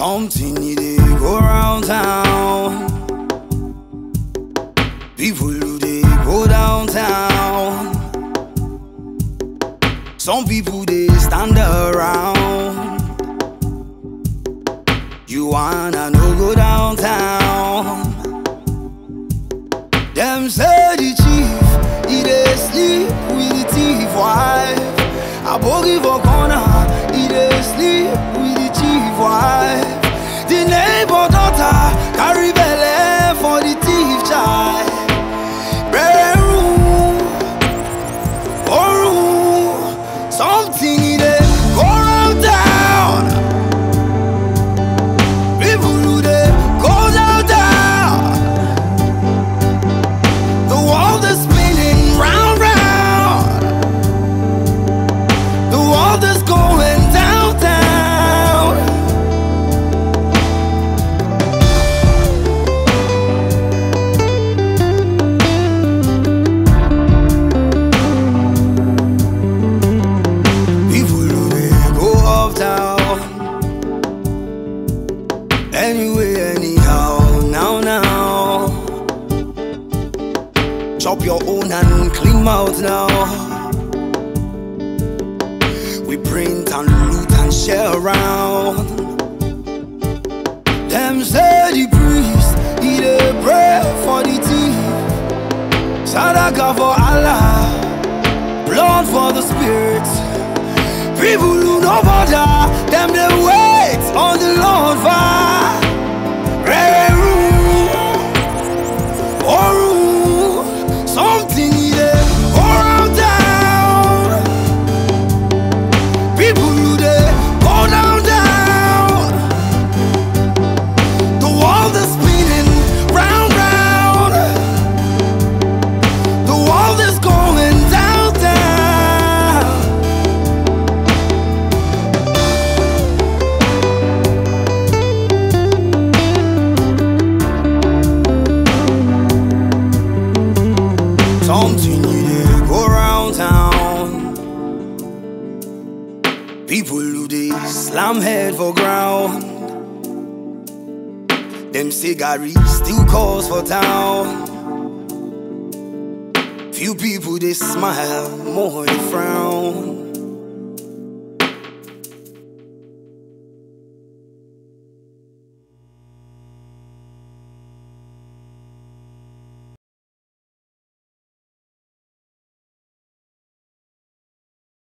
Something you dey go round town. People who dey go downtown. Some people they stand around. You wanna no go downtown. Them say the chief, he dey sleep with the thief wife. I boogie for corner, he dey sleep with the chief wife. The neighbor daughter carry belle for the thief child. Something in it go round town. People who they go downtown. The world is spinning round, round. The world is going downtown. Anyway, anyhow, now chop your own and clean mouth now. We print and loot and share around. Them say the priest, he dey pray for the thief. Sadaka for Allah, blood for the spirit. People who no bother, them they wait on the Lord fire. Something yeah, go round town. People who they go down. The world is spinning round, round. The world is going downtown. Something you go round town. People who they slam head for ground. Them cigarettes still cause for town. Few people they smile, more they frown.